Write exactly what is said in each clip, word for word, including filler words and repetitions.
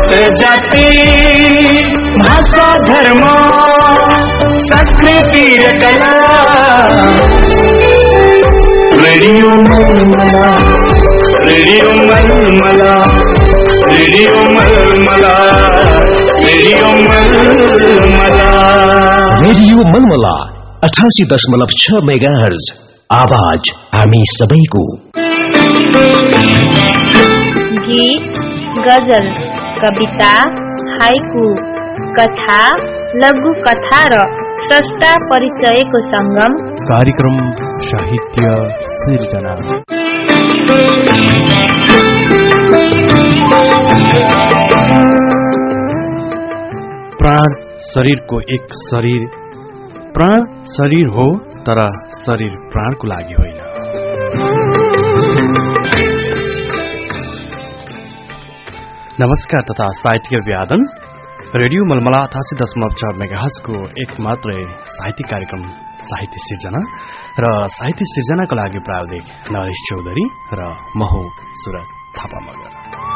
जाति भाषा धर्म संस्कृति र कला radio Malamala radio Malamala radio Malamala radio Malamala radio Malamala अठासी दशमलव छ मेगाहर्ज आवाज हामी सबैको। गीत, गजल, कविता, हाइकु, कथा, लघु कथा र स्रष्टा परिचयको संगम कार्यक्रम साहित्य सिर्जना। प्राण शरीरको एक शरीर, प्राण शरीर हो तर शरीर प्राणको लागि होइन। नमस्कार तथा साहित्यिक अभिवादन। रेडियो मलमला अठासी दशमलव छ मेगाहर्जको एक मात्रै साहित्यिक कार्यक्रम साहित्य सिर्जना र साहित्य सिर्जनाको लागि प्राविधिक नरेश चौधरी र म हो सुरज थापा मगर।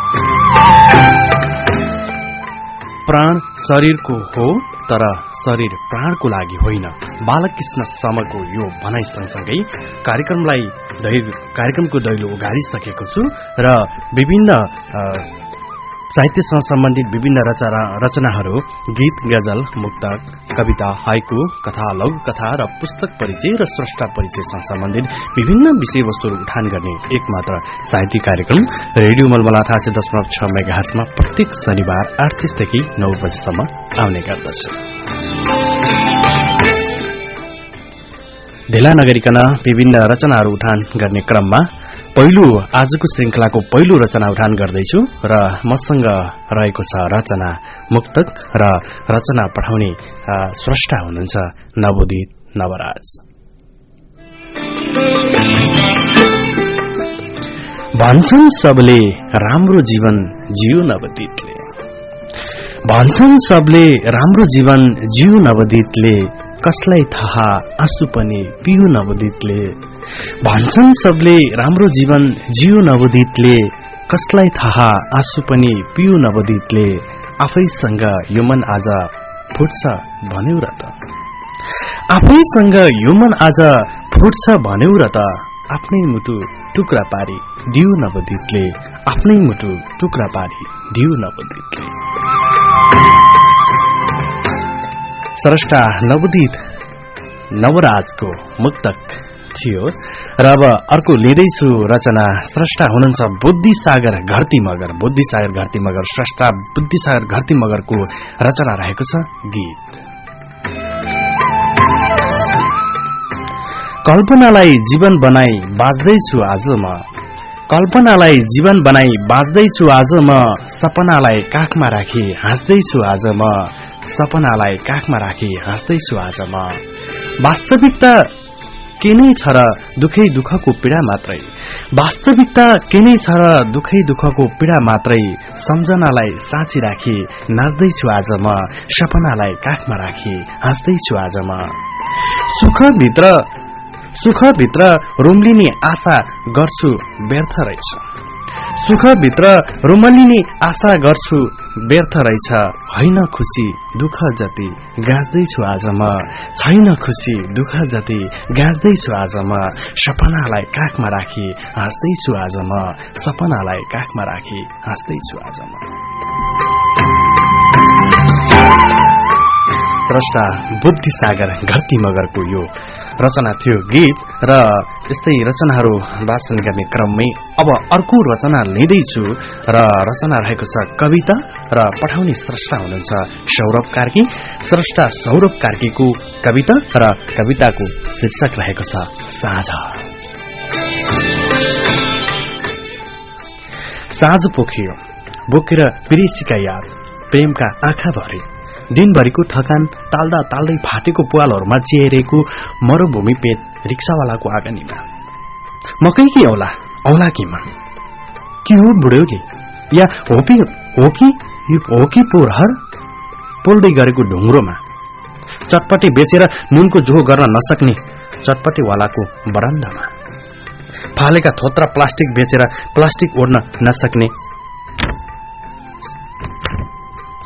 प्राण शरीरको हो तर शरीर प्राणको लागि होइन, बालकृष्ण समको यो भनाइ सँगसँगै कार्यक्रमलाई कार्यक्रमको दैलो उगारिसकेको छु र विभिन्न साहित्यसँग सम्बन्धित विभिन्न रचना रचनाहरू गीत, गजल, मुक्तक, कविता, हाइकु, कथा, लघु कथा र पुस्तक परिचय र स्रष्टा परिचयसँग सम्बन्धित विभिन्न विषयवस्तुहरू उठान गर्ने एकमात्र साहित्यिक कार्यक्रम रेडियो मलमला अठासी दशमलव छ मेगाहर्जमा प्रत्येक शनिबार आठ तीसदेखि नौ बजेसम्म आउने गर्दछ। ढिला नगरिकन विभिन्न रचनाहरू उठान गर्ने क्रममा पहिलो आजको श्रृंखलाको पहिलो रचना उठान गर्दैछु र मसँग रहेको छ रचना मुक्तक र रचना पठाउने स्रष्टा हुनुहुन्छ नवोदित नवराज। भन्छन् सबले राम्रो जीवन जियो नवोदितले, भन्छन् सबले राम्रो जीवन जियो नवोदितले, कसलाई थाहा आँसु पनि पियो नवोदितले, भन्छन् सबले राम्रो जीवन जियो नवोदितले, कसलाई थाहा आँसु पनि पियो नवोदितले, आफैसँग यो मन आज फुट्छ भन्यौ र त, आफैसँग यो मन आज फुट्छ भन्यौ र त, आफ्नै मुटु टुक्रा पारी दियो नवोदितले, आफ्नै मुटु टुक्रा पारी दियो नवोदितले। स्रष्टा नवोदित नवराजको मुक्तक थियो र अब अर्को लिँदैछु रचना। स्रष्टा हुनुहुन्छ बुद्धिसागर घरती मगर। बुद्धिसागर घरती मगर स्रष्टा बुद्धिसागर घरती मगरको रचना रहेको छ गीत। कल्पनालाई जीवन बनाई बाँच्दैछु आज म, कल्पनालाई जीवन बनाई बाँच्दैछु आज म, सपनालाई काखमा राखी हाँस्दैछु आज म, सपनालाई काखमा राखी हाँस्दैछु आज म। वास्तविकता के नै छ र दुखै दुःखको पीडा मात्रै, वास्तविकता के नै छ र दुखै दुःखको पीडा मात्रै, सम्झनालाई साँची राखी नाच्दैछु आज म, सपनालाई काखमा राखी हाँस्दैछु आज म। सुखभित्र सुखभित्र रुमलिने आशा गर्छु व्यर्थ रहेछ, सुखभित्र रुमलिने आशा गर्छु व्यर्थ रहेछ, होइन खुसी दुःख जति गाँच्दैछु आज म, छैन खुसी दुःख जति गाँच्दैछु आज म, सपनालाई काखमा राखी हाँस्दैछु आज म, सपनालाई काखमा राखी हाँस्दैछु आज म। स्रष्टा बुद्धिसागर घरती मगरको यो रचना थियो गीत र यस्तै रचनाहरू वाचन गर्ने क्रममै अब अर्को रचना लिँदैछु र रचना रहेको छ कविता र पठाउने स्रष्टा हुनुहुन्छ सौरभ कार्की। स्रष्टा सौरभ कार्कीको कविता र कविताको शीर्षक रहेको छ साँझ। साँझ पोखियो बोकेर विदेशीका याद, प्रेमका आँखा भरे, दिनभरिको थकान ताल्दा ताल्दै फाटेको पुवालहरूमा चिहेरेको मरुभूमि पेट रिक्सावालाको आँगनीमा। मकै कि औला औला किमा के हो बुढ्यौली या होपी हो कि हो कि पोरहर पोल्दै गरेको ढुङ्ग्रोमा, चटपटे बेचेर नुनको जोहो गर्न नसक्ने चटपटेवालाको बरान्दामा, फालेका थोत्रा प्लास्टिक बेचेर प्लास्टिक ओड्न नसक्ने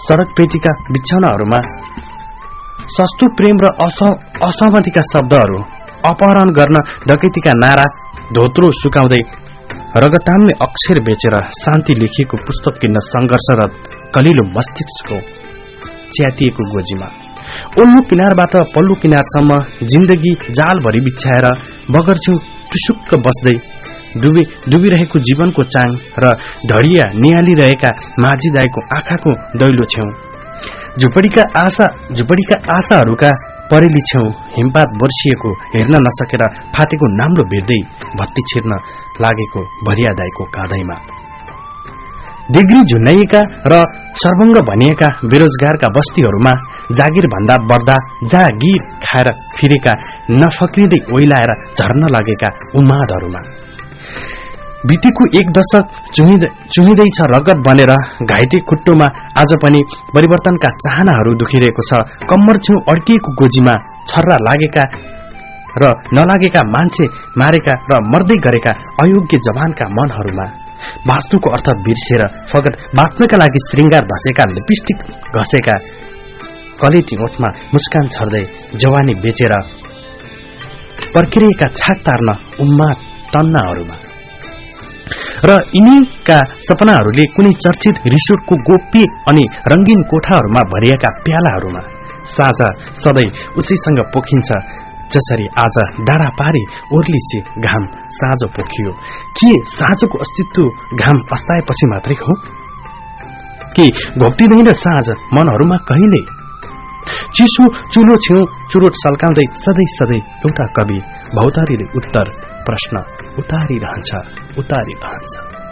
सडक पेटीका बिछौनाहरूमा सस्तो प्रेम र असहमतिका शब्दहरू, अपहरण गर्न डकैतीका नारा, धोत्रो सुकाउँदै रगताम्य अक्षर बेचेर शान्ति लेखिएको पुस्तक किन्न संघर्षरत कलिलो मस्तिष्कको च्यातिएको गोजीमा ओल्लो किनारबाट पल्लो किनारसम्म जिन्दगी जालभरि बिछ्याएर बगरछ्यौ टुसुक्क बस्दै डुबी डुबिरहेको जीवनको चाङ र ढडिया निहालिरहेका माझी दाईको आँखाको दैलो छेउ झुपडीका आशा झुपडीका आशाहरूका परेली छेउ हिमपात बर्सिएको हेर्न नसकेर फाटेको नाम्लो भेट्दै भत्ती छिर्न लागेको भरिया दाईको काँधैमा डिग्री झुन्नाइएका र सर्वंग भनिएका बेरोजगारका बस्तीहरूमा जागिर भन्दा बढ्दा जागिर खाएर फिरेका नफक्रिँदै ओइलाएर झर्न लागेका उन्मादहरूमा बितेको एक दशक चुहिँदैछ रगत बनेर घाइते खुट्टोमा आज पनि परिवर्तनका चाहनाहरू दुखिरहेको छ। कम्मर छेउ अड्किएको गोजीमा छर्रा लागेका र नलागेका मान्छे मारेका र मर्दै गरेका अयोग्य जवानका मनहरूमा वास्तुको अर्थ बिर्सेर फगत बाँच्नका लागि श्रृंगार धसेका लिपस्टिक घसेका कलेटी ओठमा मुस्कान छर्दै जवानी बेचेर पर्खिरहेका छाक तार्न उन्माद तन्नाहरूमा र यिनीका सपनाहरूले कुनै चर्चित रिसोर्टको गोप्य अनि रंगीन कोठाहरूमा भरिएका प्यालाहरूमा साँझ सधैँ उसैसँग पोखिन्छ जसरी आज डाँडा पारी ओर्लिसी घाम साँझो पोखियो। के साँझको अस्तित्व घाम अस्ताएपछि मात्रै हो के घोप्टिँदैन साँझ मनहरूमा कहिले? चिसो चुलो छेउ चुरोट सल्काउँदै सधैँ सधैँ एउटा कवि भौतारीले उत्तर प्रश्न उतारिरहन्छ उतारिरहन्छ।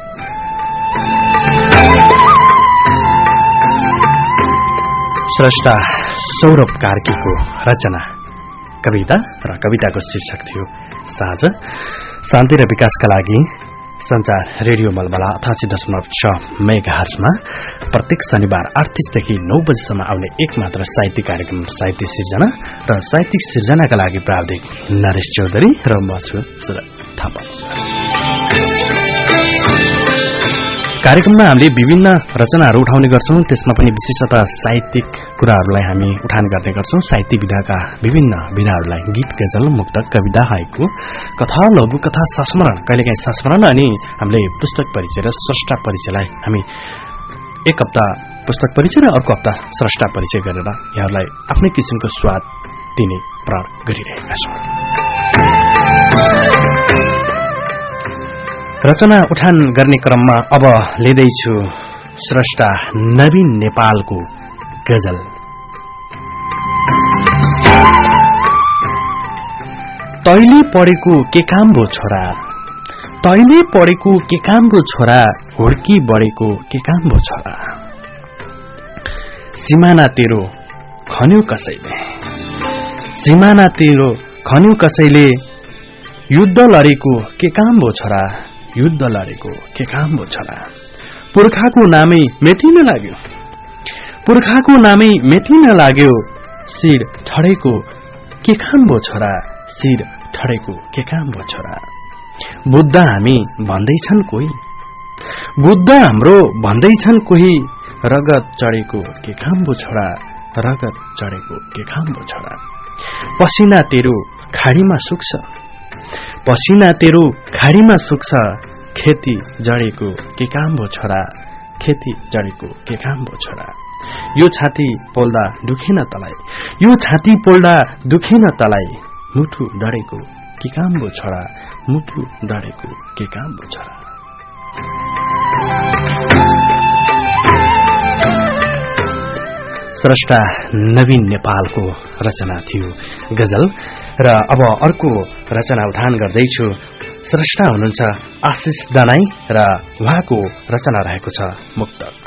स्रष्टा सौरभ कार्कीको रचना कविता र कविताको शीर्षक थियो साँझ। शान्ति र विकासका लागि संचार रेडियो मलबला अठासी दशमलव छ मेगाहर्जमा प्रत्येक शनिबार आठ तीसदेखि नौ बजीसम्म आउने एकमात्र साहित्यिक कार्यक्रम साहित्य सिर्जना र साहित्यिक सिर्जनाका लागि प्राविधिक नरेश चौधरी र म छु सुरज थापा। कार्यक्रममा हामीले विभिन्न रचनाहरू उठाउने गर्छौं, त्यसमा पनि विशेषतः साहित्यिक कुराहरूलाई हामी उठान गर्ने गर्छौं। साहित्य विधाका विभिन्न विधाहरूलाई गीत, गजल, मुक्तक, कविता, हाइकु, कथा, लघु कथा, संस्मरण, कहिलेकाहीँ संस्मरण अनि हामीले पुस्तक परिचय र स्रष्टा परिचयलाई हामी एक हप्ता पुस्तक परिचय र अर्को हप्ता स्रष्टा परिचय गरेर यहाँहरूलाई आफ्नै किसिमको स्वाद दिने प्रयास गरिरहेका छौं। रचना उठान गर्ने क्रममा अब लिँदैछु स्रष्टा नवीन नेपालको गजल। तैले पढेको के काम भो छोरा, तैले पढेको के काम भो छोरा, हुर्की बढेको के काम भो छोरा। सिमाना तेरो खन्यो कसैले, सिमाना तेरो खन्यो कसैले, युद्ध लडेको के काम भो छोरा, युद्ध लडेको के काम भो छोरा। पुर्खाको नामै मेटिन लाग्यो, पुर्खाको नामै मेटिन लाग्यो, शिर ठडेको के काम भो छोरा, शिर ठडेको के काम भो छोरा। बुद्ध हामी भन्दैछन् कोही, बुद्ध हाम्रो भन्दैछन् कोही, रगत चढेको के काम भो छोरा, रगत चढेको के काम भो छोरा। पसिना तेरो खाडीमा सुक्छ, पसिना तेरो खाडीमा सुक्छ, खेती जडेको के काम भो छोरा, खेती जडेको के काम भो छोरा। यो छाती पोल्दा दुखेन तलाई, यो छाती पोल्दा दुखेन तलाई, मुठु डढेको के काम भो छोरा, मुठु डढेको के काम भो छोरा। स्रष्टा नवीन नेपालको रचना थियो गजल। र अब अर्को रचना उठान गर्दैछु। स्रष्टा हुनुहुन्छ आशिष दनाई र उहाँको रचना रहेको छ मुक्तक।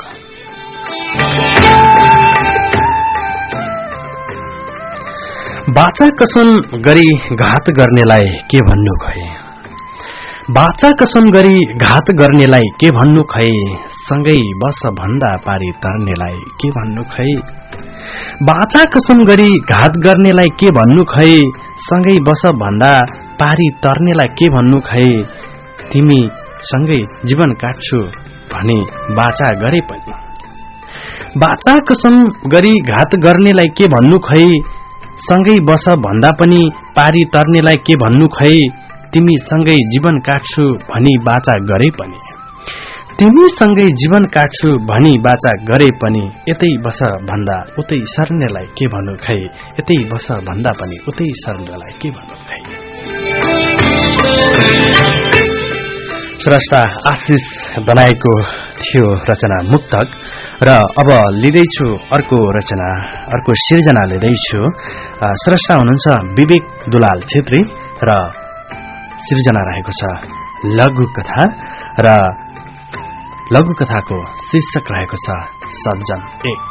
बाचा कसम गरी घात गर्नेलाई के भन्नु खै, बाचा कसम गरी घात गर्नेलाई के भन्नु खै, सँगै बस भन्दा पारी तर्नेलाई के भन्नु खै। बाचा कसम गरी घात गर्नेलाई के भन्नु खै, सँगै बस भन्दा पारी तर्नेलाई के भन्नु खै। तिमी सँगै जीवन काट्छु भने बाचा गरे पनि, बाचा कसम गरी घात गर्नेलाई के भन्नु खै, सँगै बस भन्दा पनि पारी तर्नेलाई के भन्नु खै, तिमी सँगै जीवन काट्छु भनी बाचा गरे पनि, तिमी सँगै जीवन काट्छु भनी बाचा गरे पनि, यतै बस भन्दा उतै सर्नेलाई के भन्नु खै, यतै बस भन्दा पनि उतै सर्नेलाई के भन्नु खै। स्रष्टा आशिष बनाएको थियो रचना मुक्तक र अब लिँदैछु अर्को रचना, अर्को सिर्जना लिँदैछु। स्रष्टा हुनुहुन्छ विवेक दुलाल छेत्री र सिर्जना रहेको छ लघु कथा र लघु कथाको शीर्षक रहेको छ सज्जन एक।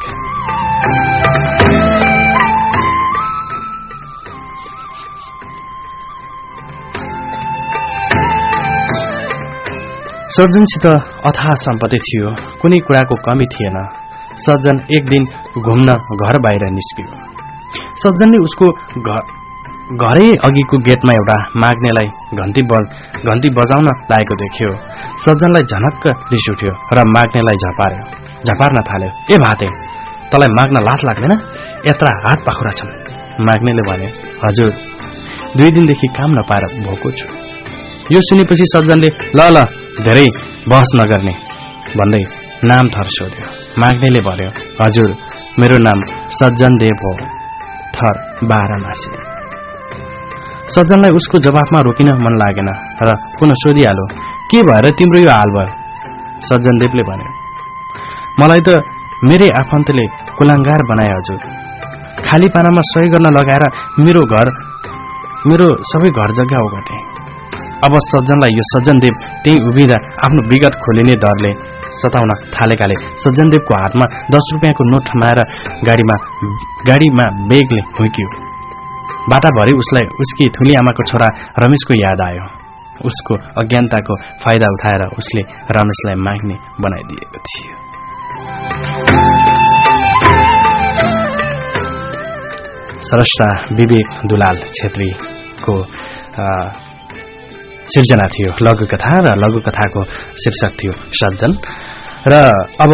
सज्जनसित अथाह सम्पत्ति थियो, कुनै कुराको कमी थिएन। सज्जन एक दिन घुम्न घर बाहिर निस्कियो। सज्जनले उसको घरै अघिको गेटमा एउटा माग्नेलाई घन्टी बज घन्टी बजाउन लागेको देख्यो। सज्जनलाई झनक्क रिस उठ्यो र माग्नेलाई झपार्यो झपार्न थाल्यो। ए भाते, तँलाई माग्न लाज लाग्दैन? यत्रा हात पाखुरा छन्। माग्नेले भने, हजुर, दुई दिनदेखि काम नपाएर भोको छु। यो सुनेपछि सज्जनले ल ल धेरै बहस नगर्ने भन्दै नाम थर सोध्यो। माग्नेले भन्यो, हजुर, मेरो नाम सज्जन देव हो, थर वाराणसी। सज्जनलाई उसको जवाफमा रोकिन मन लागेन र पुनः सोधिहाल्यो, के भएर तिम्रो यो हाल भयो? सज्जन देवले भन्यो, मलाई त मेरै आफन्तले कुलाङ्गार बनाए हजुर। खाली पानामा सही गर्न लगाएर मेरो घर मेरो सबै घर जग्गा ओगटे। अब सज्जनलाई यो सज्जनदेव त्यही उभिँदा आफ्नो विगत खोलिने डरले सताउन थालेकाले सज्जनदेवको हातमा दस रुपियाँको नोट थमाएर गाडीमा गाडीमा बेगले हुर्कियो। बाटाभरि उसलाई उसकी ठुली आमाको छोरा रमेशको याद आयो। उसको अज्ञानताको फाइदा उठाएर उसले रमेशलाई माग्ने बनाइदिएको थियो। स्रष्टा विवेक दुलाल छेत्रीको सिर्जना थियो लघु कथा र लघु कथाको शीर्षक थियो सज्जन। र अब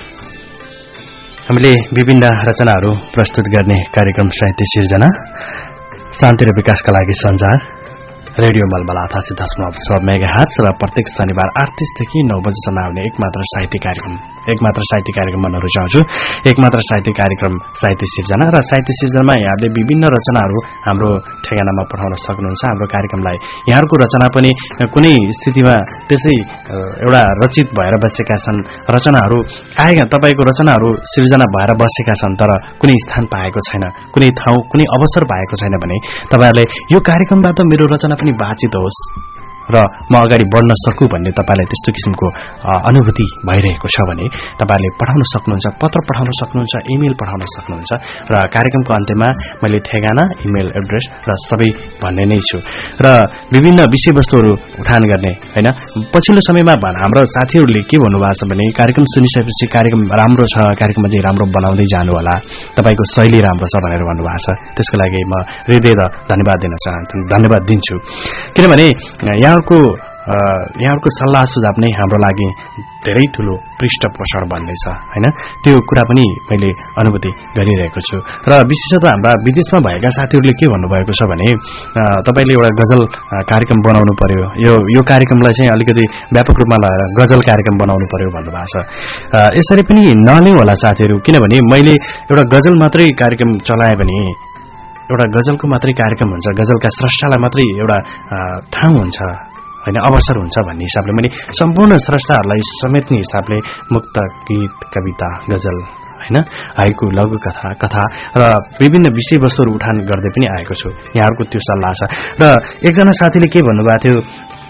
हामीले विभिन्न रचनाहरू प्रस्तुत गर्ने कार्यक्रम साहित्य सिर्जना, शान्ति र विकासका लागि सञ्चार, रेडियो मलमला अठासी दशमलव छ मेगाहर्ज र प्रत्येक शनिबार आठ तीसदेखि नौ बजेसम्म आउने एकमात्र साहित्य कार्यक्रम एकमात्र साहित्य कार्यक्रम भन्न रुचाउँछु। एकमात्र साहित्य कार्यक्रम साहित्य सिर्जना र साहित्य सिर्जनामा यहाँले विभिन्न रचनाहरू हाम्रो ठेगानामा पठाउन सक्नुहुन्छ। हाम्रो कार्यक्रमलाई यहाँहरूको रचना पनि कुनै स्थितिमा त्यसै एउटा रचित भएर बसेका छन्, रचनाहरू आएका तपाईँको रचनाहरू सिर्जना भएर बसेका छन् तर कुनै स्थान पाएको छैन, कुनै ठाउँ कुनै अवसर पाएको छैन भने तपाईँहरूले यो कार्यक्रमबाट मेरो रचना पनि वाचित होस् र म अगाडि बढ्न सकु भन्ने तपाईलाई त्यस्तो किसिमको अनुभूति भइरहेको छ भने तपाईले पठाउन सक्नुहुन्छ, पत्र पठाउन सक्नुहुन्छ, इमेल पठाउन सक्नुहुन्छ र कार्यक्रमको अन्त्यमा मैले ठेगाना, इमेल एड्रेस र सबै भन्ने नै छु र विभिन्न विषयवस्तुहरू उठान गर्ने हैन। पछिल्लो समयमा हाम्रो साथीहरूले के भन्नुभएको छ भने कार्यक्रम सुनिसकेपछि कार्यक्रम राम्रो छ, कार्यक्रम चाहिँ राम्रो बनाउँदै जानु होला, तपाईको शैली राम्रो छ भनेर भन्नुभएको छ। त्यसको लागि म हृदय धन्यवाद दिन चाहन्छु, धन्यवाद दिन्छु। किनभने यहाँको यहाँको सल्लाह सुझाव नै हाम्रो लागि धेरै ठूलो पृष्ठपोषण बन्ने छ हैन। त्यो कुरा पनि मैले अनुभूति गरिरहेको छु र विशेषतः हाम्रा विदेशमा भएका साथीहरूले के भन्नुभएको छ भने तपाईले एउटा गजल कार्यक्रम बनाउनु पर्यो, यो यो कार्यक्रमलाई चाहिँ अलिकति व्यापक रूपमा लगाएर गजल कार्यक्रम बनाउनु पर्यो भन्नुभएको छ। यसरी पनि नलिउँ होला साथीहरू, किनभने मैले एउटा गजल मात्रै कार्यक्रम चलाए भने एउटा गजलको मात्रै कार्यक्रम हुन्छ, गजलका स्रष्टालाई मात्रै एउटा ठाउँ हुन्छ हैन, अवसर हुन्छ भन्ने हिसाबले मैले सम्पूर्ण स्रष्टाहरूलाई समेट्ने हिसाबले मुक्त गीत, कविता, गजल हैन, हाइकु, लघु कथा, कथा र विभिन्न विषयवस्तुहरू उठान गर्दै पनि आएको छु। यहाँहरूको त्यो सल्लाह छ। र एकजना साथीले के भन्नुभएको थियो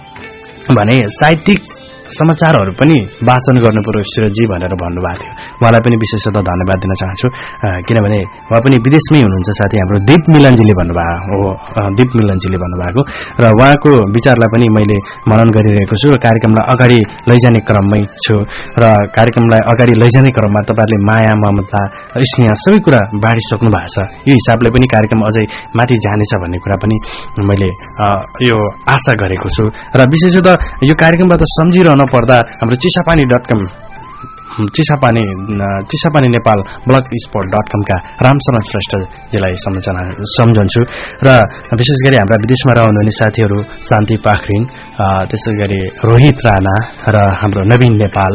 भने साहित्यिक समाचारहरू पनि वाचन गर्नुपर्यो सुरजी भनेर भन्नुभएको थियो। उहाँलाई पनि विशेषतः धन्यवाद दिन चाहन्छु, किनभने उहाँ पनि विदेशमै हुनुहुन्छ साथी, हाम्रो दीप मिलनजीले भन्नुभएको हो, दीप मिलनजीले भन्नुभएको र उहाँको विचारलाई पनि मैले मनन गरिरहेको छु र कार्यक्रमलाई अगाडि लैजाने क्रममै छु र कार्यक्रमलाई अगाडि लैजाने क्रममा तपाईहरुले माया, ममता, स्नेह सबै कुरा बाँडिसक्नु भएको छ। यो हिसाबले पनि कार्यक्रम अझै माथि जानेछ भन्ने कुरा पनि मैले यो आशा गरेको छु र विशेषतः यो कार्यक्रमबाट सम्झिरहनु पर्दा हाम्रो Chisapani dot com Chisapani Chisapani Nepal blog sport dot कमका रामशरण श्रेष्ठजीलाई सम्झन्छु र विशेष गरी हाम्रा विदेशमा रहनुहुने साथीहरू शान्ति पाखरिन, त्यसै गरी रोहित राणा र हाम्रो नवीन नेपाल,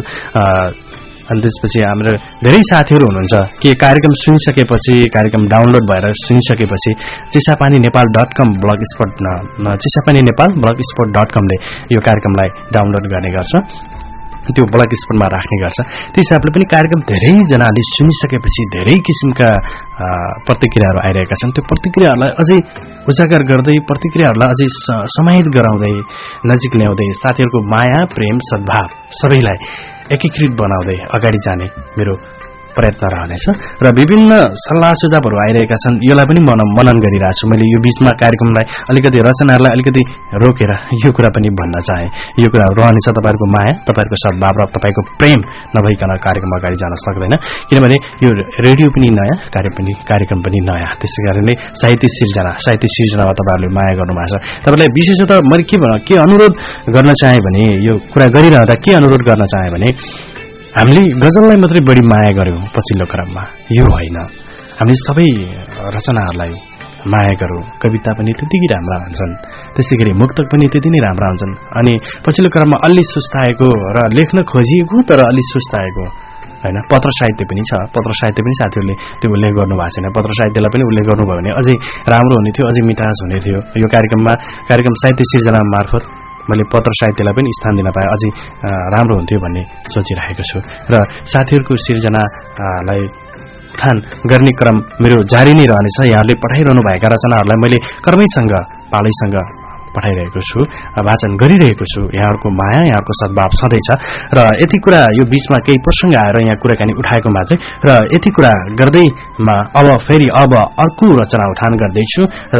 अनि त्यसपछि हाम्रो धेरै साथीहरू हुनुहुन्छ कि कार्यक्रम सुनिसकेपछि, कार्यक्रम डाउनलोड भएर सुनिसकेपछि Chisapani Nepal dot com blog sport Chisapani Nepal blog sport dot कमले यो कार्यक्रमलाई डाउनलोड गर्ने गर्छ, त्यो ब्लग स्पोर्टमा राख्ने गर्छ। त्यस हिसाबले पनि कार्यक्रम धेरैजनाले सुनिसकेपछि धेरै किसिमका प्रतिक्रियाहरू आइरहेका छन्। त्यो प्रतिक्रियाहरूलाई अझै उजागर गर्दै, प्रतिक्रियाहरूलाई अझै समाहित गराउँदै, नजिक ल्याउँदै, साथीहरूको माया प्रेम सद्भाव सबैलाई एकीकृत बनाउँदै अगाडि जाने मेरो प्रयत्न रहनेछ र विभिन्न सल्लाह सुझावहरू आइरहेका छन्। यसलाई पनि मन मनन गरिरहेको छु। मैले यो बीचमा कार्यक्रमलाई अलिकति रचनाहरूलाई अलिकति रोकेर यो कुरा पनि भन्न चाहे, यो कुरा रहनेछ तपाईँहरूको माया, तपाईँहरूको सद्भाव र तपाईँको प्रेम नभइकन कार्यक्रम अगाडि जान सक्दैन, किनभने यो रेडियो पनि नयाँ, कार्य पनि कार्यक्रम पनि नयाँ। त्यसै कारणले साहित्य सिर्जना साहित्य सिर्जनामा तपाईँहरूले माया गर्नुभएको छ। तपाईँलाई विशेषतः मैले के के अनुरोध गर्न चाहे भने, यो कुरा गरिरहँदा के अनुरोध गर्न चाहे भने, हामीले गजललाई मात्रै बढी माया गर्यौं पछिल्लो क्रममा, यो होइन, हामी सबै रचनाहरूलाई माया गरौं। कविता पनि त्यतिकै राम्रा हुन्छन्, त्यसै गरी मुक्तक पनि त्यति नै राम्रा हुन्छन्। अनि पछिल्लो क्रममा अलि सुस्ताएको र लेख्न खोजिएको तर अलि सुस्ताएको हैन, पत्र साहित्य पनि छ। पत्र साहित्य पनि साथीहरूले त्यो उल्लेख गर्नु भएको छैन। पत्र साहित्यलाई पनि उल्लेख गर्नुभयो भने अझै राम्रो हुने थियो, अझै मिठास हुने थियो। यो कार्यक्रममा कार्यक्रम साहित्य सिर्जना मार्फत मैले पत्र साहित्यलाई पनि स्थान दिन पाए अझै राम्रो हुन्थ्यो भन्ने सोचिरहेको छु र साथीहरूको सिर्जनालाई उत्थान गर्ने क्रम मेरो जारी नै रहनेछ। यहाँहरूले पठाइरहनु भएका रचनाहरूलाई मैले कर्मैसँग पालैसँग पठाइरहेको छु, वाचन गरिरहेको छु। यहाँहरूको माया, यहाँहरूको सद्भाव सधैँ छ र यति कुरा यो बीचमा केही प्रसंग आएर यहाँ कुराकानी उठाएको मात्रै र यति कुरा गर्दैमा अब फेरि अब अर्को रचना उठान गर्दैछु र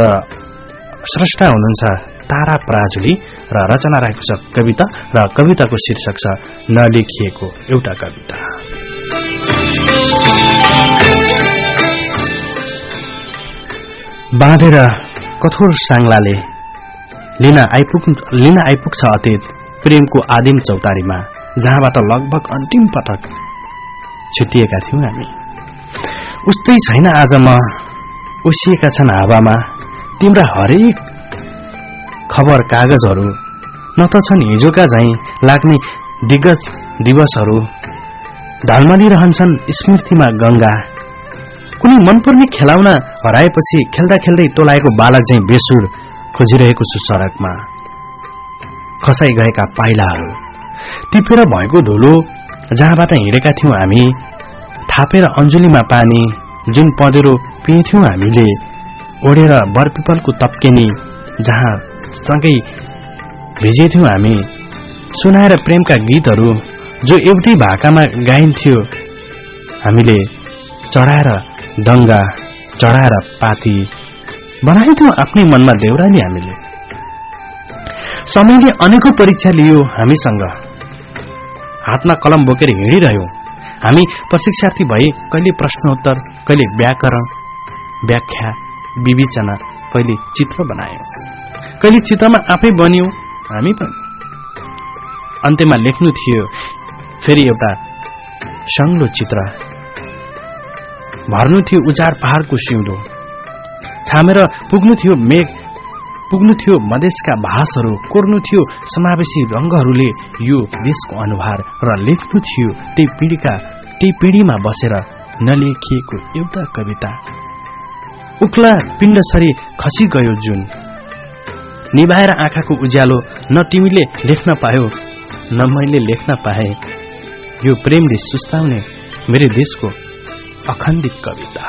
स्रष्टा हुनुहुन्छ तारा पराजुली र रचना रहेको छ कविता र कविताको शीर्षक छ नलेखिएको एउटा कविता। बाँधेर कठोर सांगलाले लिन आइपुग लिन आइपुग्छ अतीत प्रेमको आदिम चौतारीमा, जहाँबाट लगभग अन्तिम पटक छुटिएका थियौं हामी। उस्तै छैन आज म, उसिएका छन् हावामा तिम्रा हरेक खबर कागजहरू, न त छन् हिजोका झैं लाग्ने दिग्गज दिवसहरू, ढलमलिरहन्छन् स्मृतिमा गंगा। कुनै मनपर्ने खेलाउन हराएपछि खेल्दा खेल्दै टोलाएको बालक झैं बेसुर खोजिरहेको छु सडकमा। खसाइ गएका पाइलाहरू टिपेर भएको धुलो, जहाँबाट हिँडेका थियौं हामी, थापेर अञ्जुलीमा पानी जुन पँधेरो पिउँथ्यौं हामीले, ओढेर बरपिपलको तप्केनी जहाँ सँगै भिजेथ्यौं हामी, सुनाएर प्रेमका गीतहरू जो एउटै भाकामा गाइन्थ्यो हामीले, चढाएर डंगा चढाएर पाती बनाइथ्यौं आफ्नै मनमा देउराली हामीले। समयले अनेकौं परीक्षा लियो हामीसँग, हातमा कलम बोकेर हिँडिरह्यौं हामी प्रशिक्षार्थी भए, कहिले प्रश्नोत्तर, कहिले व्याकरण व्याख्या विवेचना, कहिले चित्र बनायौं, कहिले चित्रमा आफै बन्यौं हामी पनि। अन्त्यमा लेख्नु थियो फेरि एउटा संग्लो चित्र, भर्नु थियो उजाड पहाडको सिउँदो, छामेर पुग्नु थियो मेघ, पुग्नु थियो मधेसका भाषहरू, कोर्नु थियो समावेशी रंगहरूले यो देशको अनुहार र लेख्नु थियो त्यही पीढीका त्यही पीढीमा बसेर नलेखिएको एउटा कविता। उक्ला पिण्डसरी खसी गयो जुन, निभाएर आँखाको उज्यालो, न तिमीले लेख्न पायो न मैले लेख्न पाए, यो प्रेमले सुस्ताउने मेरो देशको अखण्डित कविता।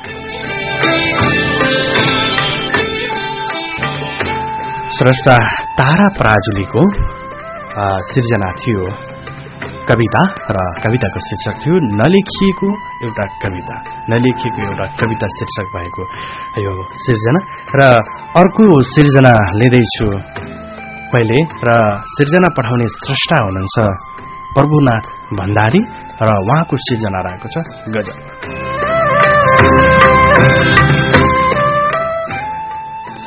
स्रष्टा तारा पराजुलीको सिर्जना थियो कविता र कविताको शीर्षक थियो नलेखिएको एउटा कविता। नलेखिएको एउटा कविता शीर्षक भएको यो सिर्जना र अर्को सिर्जना लिँदैछु पहिले र सिर्जना पठाउने स्रष्टा हुनुहुन्छ प्रभुनाथ भण्डारी र उहाँको सिर्जना रहेको छ गजल।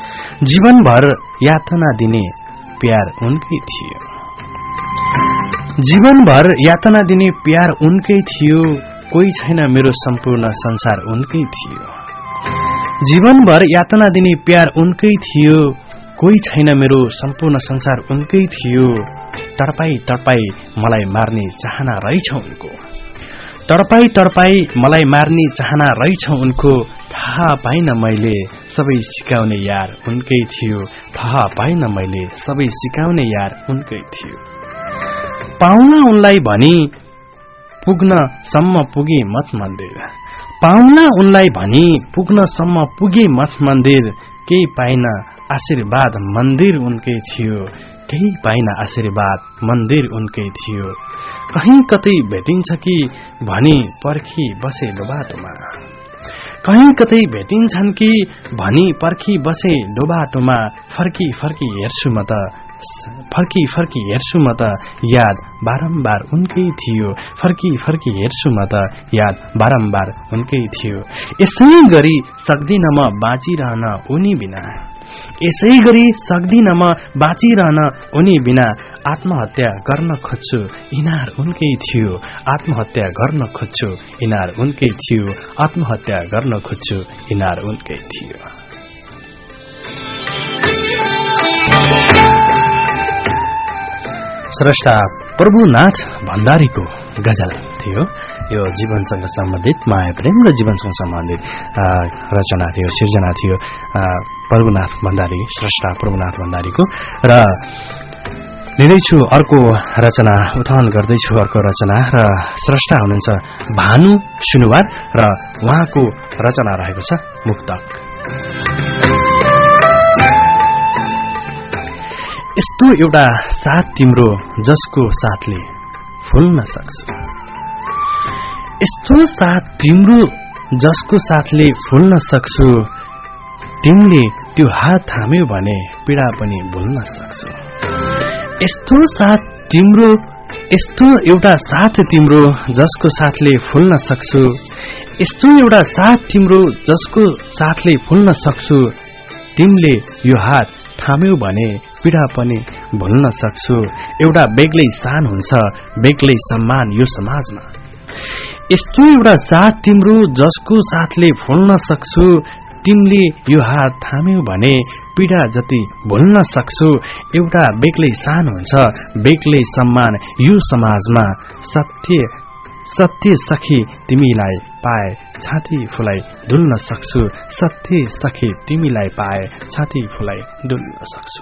जीवनभर यातना दिने प्यार उनकै थियो, जीवनभर यातना दिने प्यार उनकै थियो, कोही छैन मेरो सम्पूर्ण संसार उनकै थियो। जीवनभर यातना दिने प्यार उनकै थियो, कोही छैन मेरो सम्पूर्ण संसार उनकै थियो। तडपाई तडपाई मलाई मार्ने चाहना रहेछ उनको, तडपाई तडपाई मलाई मार्ने चाहना रहेछ उनको। थाहा पाइन मैले सबै सिकाउने यार उनकै थियो, थाहा पाइन मैले सबै सिकाउने यार उनकै थियो। पाउला उनलाई भनी पुग्न सम्म पुगे मठ मन्दिर, पाउला उनलाई भनी पुग्न सम्म पुगे मठ मन्दिर। केही पाइन आशीर्वाद मन्दिर उनकै थियो, केही पाइन आशीर्वाद मन्दिर उनकै थियो। कहीँ कतै भेटिन्छ कि भनी पर्खी बसे डोबाटोमा, कहीँ कतै भेटिन्छन् कि भनी पर्खी बसे डोबाटोमा। फर्की फर्की हेर्छु म त, फर्की फर्की हेर्छु म त याद बारम्बार उनकै थियो, फर्की फर्की हेर्छु म त याद बारम्बार उनकै थियो। यसै गरी सक्दिन म बाँचिरहन उनी बिना, यसै गरी सक्दिन म बाँचिरहन उनी बिना। आत्महत्या गर्न खोज्छु इनार उनकै थियो, आत्महत्या गर्न खोज्छु इनार उनकै थियो, आत्महत्या गर्न खोज्छु इनार उनकै थियो। स्रष्टा प्रभुनाथ भण्डारीको गजल थियो यो। जीवनसँग सम्बन्धित माया प्रेम र जीवनसँग सम्बन्धित रचना थियो, सिर्जना थियो प्रभुनाथ भण्डारी, स्रष्टा प्रभुनाथ भण्डारीको। र लिँदैछु अर्को रचना, उठान गर्दैछु अर्को रचना र स्रष्टा हुनुहुन्छ भानु सुनुवार र उहाँको रचना रहेको छ मुक्तक। यस्तो एउटा साथ तिम्रो जसको साथले फुल्न सक्छ, यस्तो साथ तिम्रो जसको साथले फुल्न सक्छु। तिमीले त्यो हात थाम्यो भने पीडा पनि भुल्न सक्छु। यस्तो साथ तिम्रो, यस्तो एउटा साथ तिम्रो जसको साथले फुल्न सक्छु, यस्तो एउटा साथ तिम्रो जसको साथले फुल्न सक्छु। तिमीले यो हात थाम्यो भने पीडा पनि भुल्न सक्छु। एउटा बेग्लै सान हुन्छ, बेग्लै सम्मान यो समाजमा। यस्तो एउटा साथ तिम्रो जसको साथले फुल्न सक्छु। तिमीले यो हात थाम्यो भने पीडा जति भुल्न सक्छु। एउटा बेग्लै सान हुन्छ, बेग्लै सम्मान यो समाजमा। सत्य सत्य सखी तिमीलाई पाए छाती फुलाई डुल्न सक्छु, सत्य सखी तिमीलाई पाए छाती फुलाई डुल्न सक्छु।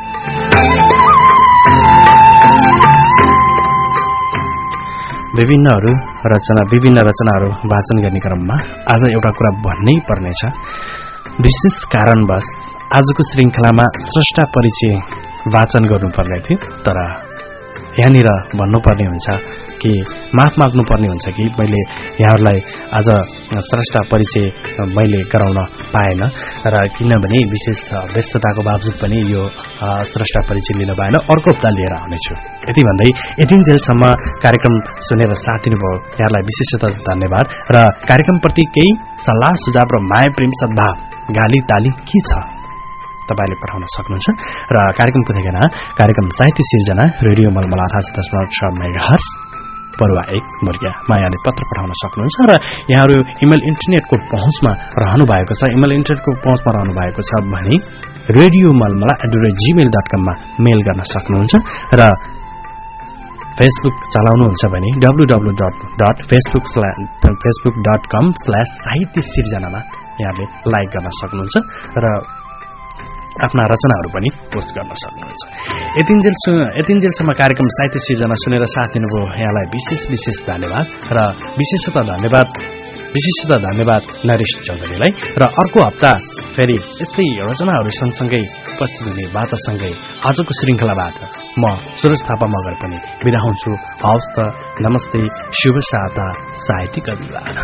विभिन्नहरू रचना विभिन्न रचनाहरू वाचन गर्ने क्रममा आज एउटा कुरा भन्नै पर्नेछ। विशेष कारणवश आजको श्रृङ्खलामा स्रष्टा परिचय वाचन गर्नुपर्ने थियो, तर यहाँनिर भन्नुपर्ने हुन्छ कि माफ माग्नुपर्ने हुन्छ कि मैले यहाँहरूलाई आज स्रष्टा परिचय मैले गराउन पाएन, र किनभने विशेष व्यस्तताको बावजुद पनि यो स्रष्टा परिचय लिन पाएन। अर्को हप्ता लिएर आउनेछु। यति भन्दै यतिन्जेलसम्म कार्यक्रम सुनेर साथ दिनुभयो यहाँलाई विशेषतः धन्यवाद। र कार्यक्रमप्रति केही सल्लाह सुझाव र माया प्रेम सद्भाव गाली ताली के छ तपाईले पठाउन सक्नुहुन्छ। र कार्यक्रमको ठेगाना कार्यक्रम साहित्य सिर्जना रेडियो मलमल अठासी दशमलव छ मेगाहर्ज परुवा एक मुर्गिया मायाले पत्र पठाउन सक्नुहुन्छ। र यहाँहरू इमेल इन्टरनेटको पहुँचमा रहनु भएको छ, इमेल इन्टरनेटको पहुँचमा रहनु भएको छ भने radio Malamala at the rate Gmail dot कममा मेल गर्न सक्नुहुन्छ। र फेसबुक चलाउनुहुन्छ भने W W W dot Facebook Facebook dot com slash साहित्य सिर्जनामा यहाँले लाइक गर्न सक्नुहुन्छ र आफ्ना रचनाहरू पनि पोस्ट गर्न सक्नुहुन्छ। यतिन्जेल यतिन्जेलसम्म कार्यक्रम साहित्य सिर्जना सुनेर साथ दिनुभयो यहाँलाई विशेष विशेष धन्यवाद। र विशेषतः धन्यवाद विशेषतः धन्यवाद नरेश चौधरीलाई। र अर्को हप्ता फेरि यस्तै रचनाहरू सँगसँगै उपस्थित हुने बाचासँगै आजको श्रृङ्खलाबाट म सुरज थापा मगर पनि बिदा हुन्छु। हवस् त, नमस्ते, शुभ साता, साहित्यिक अभिवादन।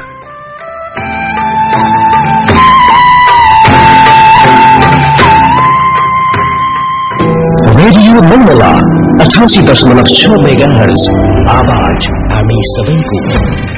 रेडियो मलमला अठासी दशमलव छ मेगाहर्ज आवाज हामी सबैको।